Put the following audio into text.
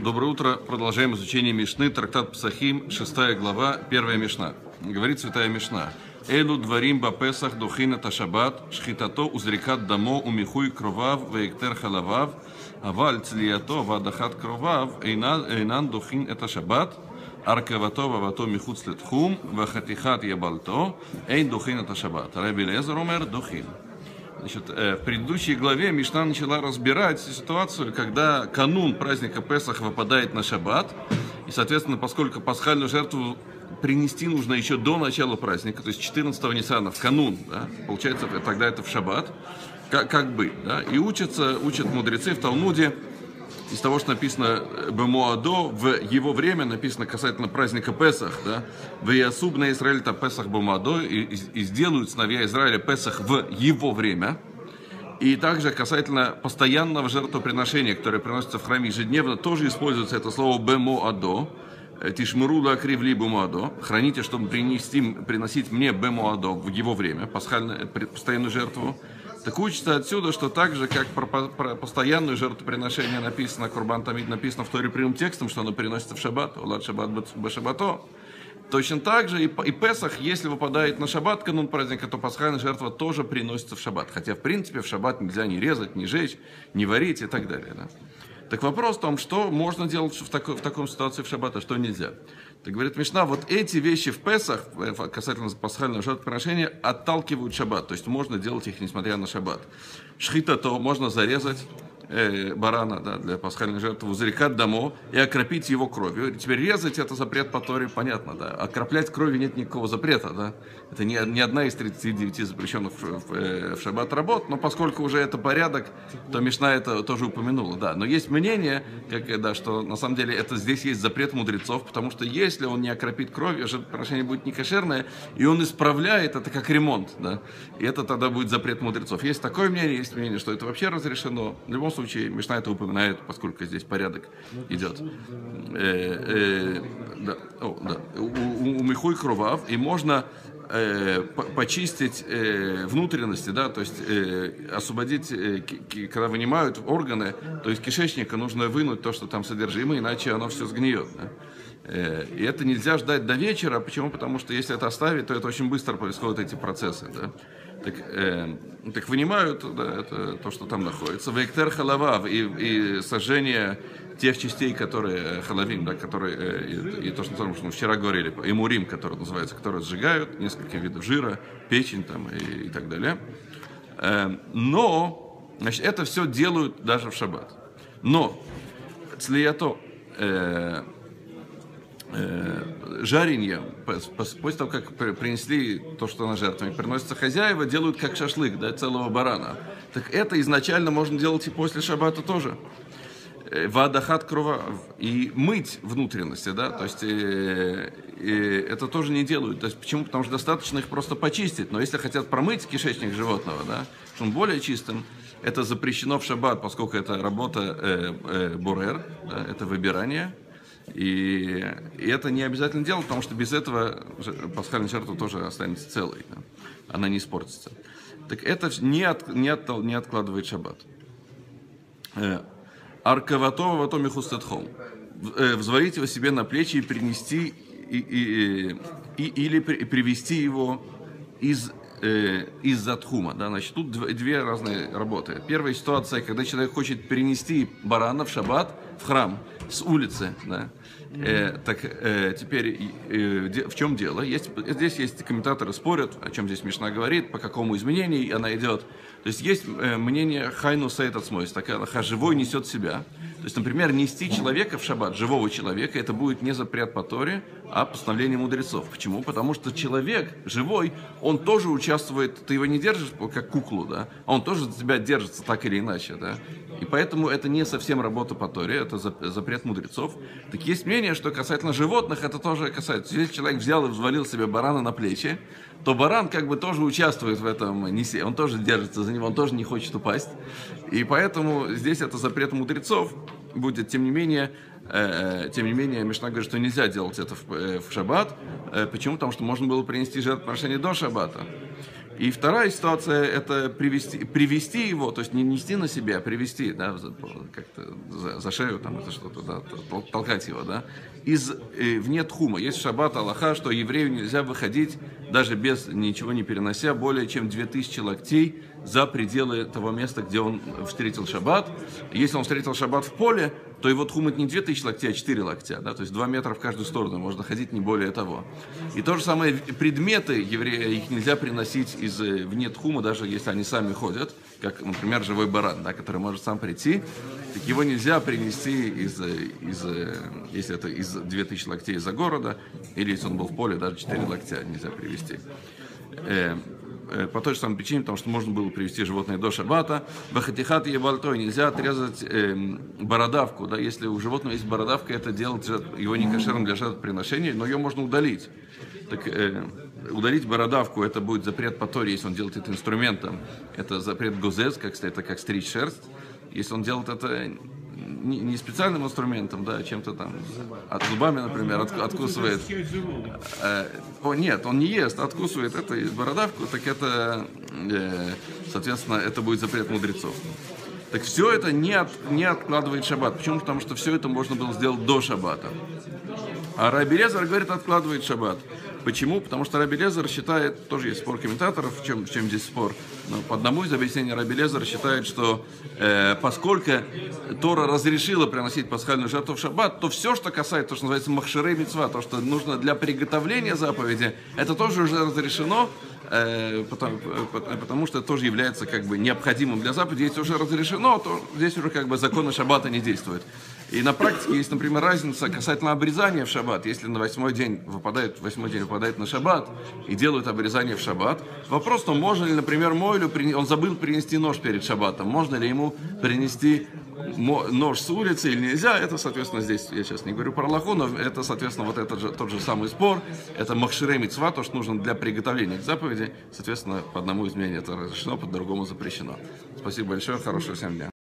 Доброе утро. Продолжаем изучение Мишны, трактат Псахим, 6 глава, 1 Мишна. Говорит святая Мишна. Элу дворим ба Песах духин это шаббат, шхитато узрикат дамо умихуй кровав вейктер халавав, аваль цлията вадахат кровав, эйнан духин это шаббат, аркавато вавато михуц летхум, вахатихат ябалто, эйн духин это шаббат. Раби Элиэзер умер духин. Значит, в предыдущей главе Мишна начала разбирать ситуацию, когда канун праздника Песах выпадает на шаббат, и, соответственно, поскольку пасхальную жертву принести нужно еще до начала праздника, то есть 14-го Ниссана, в канун, да, получается, тогда это в шаббат, как быть, да, и учат мудрецы в Талмуде, из того, что написано «Бемоадо», в его время написано касательно праздника Песах, да, «Веясуб на Израиль-то Песах Бемоадо», и сделают сыновья Израиля Песах в его время, и также касательно постоянного жертвоприношения, которое приносится в храме ежедневно, тоже используется это слово «Бемоадо», «Тишмуру ла кривли бемоадо», «Храните, чтобы приносить мне Бемоадо» в его время, постоянную жертву. Так учится отсюда, что так же, как про постоянное жертвоприношение написано, Курбан Тамид написано в Торе прямым текстом, что оно переносится в шаббат, «Улад шаббат бешаббато». Точно так же и Песах, если выпадает на шаббат, канун праздника, то пасхальная жертва тоже приносится в шаббат. Хотя, в принципе, в шаббат нельзя ни резать, ни жечь, ни варить и так далее. Да? Так вопрос в том, что можно делать в такой ситуации в шаббат, а что нельзя. Так говорит Мишна, вот эти вещи в Песах, касательно пасхального жертвоприношения, отталкивают шаббат. То есть можно делать их, несмотря на шаббат. Шхита, то можно зарезать барана, да, для пасхальной жертвы, узрикат дамо и окропить его кровью. Теперь резать это запрет по Торе, понятно, да. Окроплять кровью нет никакого запрета, да. Это не одна из 39 запрещенных в шаббат работ, но поскольку уже это порядок, то Мишна это тоже упомянула, да. Но есть мнение, что на самом деле здесь есть запрет мудрецов, потому что если он не окропит кровью, жертвоприношение будет некошерное, и он исправляет это как ремонт, да. И это тогда будет запрет мудрецов. Есть такое мнение, есть мнение, что это вообще разрешено. В любом случае, Мишна это упоминает, поскольку здесь порядок идет. У михуй кровав, и можно почистить внутренности, да, то есть освободить, когда вынимают органы, то есть кишечника нужно вынуть то, что там содержимое, иначе оно все сгниет. Да? И это нельзя ждать до вечера. Почему? Потому что если это оставить, то это очень быстро происходят эти процессы. Да? Так вынимают, да, это то, что там находится. Вейктер халавав, и сожжение тех частей, которые халавим, да, которые, и то, что мы вчера говорили, эмурим, который называется, которые сжигают, несколько видов жира, печень там, и так далее. Но, значит, это все делают даже в шаббат. Но цлията, жаренье, после того, как принесли то, что на жертву, приносятся хозяева, делают как шашлык, да, целого барана. Так это изначально можно делать и после шаббата тоже. Вадахат крова, и мыть внутренности, да, то есть это тоже не делают. То есть почему? Потому что достаточно их просто почистить. Но если хотят промыть кишечник животного, да, чтобы он более чистым, это запрещено в шаббат, поскольку это работа бурер, да, это выбирание. И это не обязательно делать, потому что без этого пасхальная жертва тоже останется целой, да? Она не испортится. Так это не откладывает шаббат. Аркавато вато михустетхом. Взвалить его себе на плечи и принести или привести его из-за тхума. Да? Значит, тут две разные работы. Первая ситуация, когда человек хочет перенести барана в шаббат в храм с улицы, да? Теперь в чем дело? Здесь есть комментаторы спорят, о чем здесь Мишна говорит, по какому изменению она идет. То есть есть мнение хайну сейт ацмойс, такая лоха, живой несет себя. То есть, например, нести человека в шаббат, живого человека, это будет не запрет по Торе, а постановление мудрецов. Почему? Потому что человек живой, он тоже участвует, ты его не держишь как куклу, да, а он тоже за тебя держится так или иначе, да. И поэтому это не совсем работа по Торе, это запрет мудрецов. Так есть мнение, что касательно животных, это тоже касается. Если человек взял и взвалил себе барана на плечи, то баран как бы тоже участвует в этом несе, он тоже держится за него, он тоже не хочет упасть. И поэтому здесь это запрет мудрецов будет. Тем не менее, Мишна говорит, что нельзя делать это в шаббат. Почему? Потому что можно было принести жертвоприношение до шаббата. И вторая ситуация – это привести его, то есть не нести на себя, а привести, да, как-то за шею, там, это что-то, да, толкать его, да, вне тхума. Есть в шаббат алаха, что еврею нельзя выходить, даже без ничего не перенося, более чем 2000 локтей за пределы того места, где он встретил шаббат. Если он встретил шаббат в поле, то его тхум это не 2000 локтей, а 4 локтя, да, то есть 2 метра в каждую сторону, можно ходить не более того. И то же самое, предметы еврея, их нельзя приносить вне тхума, даже если они сами ходят, как, например, живой баран, да, который может сам прийти, так его нельзя принести если это из 2000 локтей из-за города, или если он был в поле, даже 4 локтя нельзя привезти. По той же самой причине, потому что можно было привести животное до шаббата. Бахатихат и бальтой, нельзя отрезать бородавку, да, если у животного есть бородавка, это делать его не кошерным для жертвоприношения, но ее можно удалить. Так, удалить бородавку, это будет запрет по Торе, если он делает это инструментом. Это запрет гозез, это как стричь шерсть. Если он делает это не специальным инструментом, да, а чем-то там, от зубами, например, откусывает. Нет, он не ест, откусывает это бородавку, так это, соответственно, это будет запрет мудрецов. Так все это не откладывает шаббат. Почему? Потому что все это можно было сделать до шаббата. А Раби Элиэзер говорит, откладывает шаббат. Почему? Потому что Раби Элиэзер считает, тоже есть спор комментаторов, в чем здесь спор, но по одному из объяснений Раби Элиэзер считает, что поскольку Тора разрешила приносить пасхальную жертву в шаббат, то все, что касается, то, что называется махшерей мицва, то, что нужно для приготовления заповеди, это тоже уже разрешено, потому что это тоже является как бы необходимым для заповеди. Если уже разрешено, то здесь уже как бы законы шаббата не действуют. И на практике есть, например, разница касательно обрезания в шаббат. Если на восьмой день выпадает на шаббат и делают обрезание в шаббат, вопрос, то можно ли, например, Мойлю, он забыл принести нож перед шаббатом, можно ли ему принести нож с улицы или нельзя, это, соответственно, здесь, я сейчас не говорю про алаху, но это, соответственно, вот тот же самый спор, это махшерей мицва, то, что нужно для приготовления к заповеди, соответственно, по одному из мнений это разрешено, по другому запрещено. Спасибо большое, хорошего всем дня.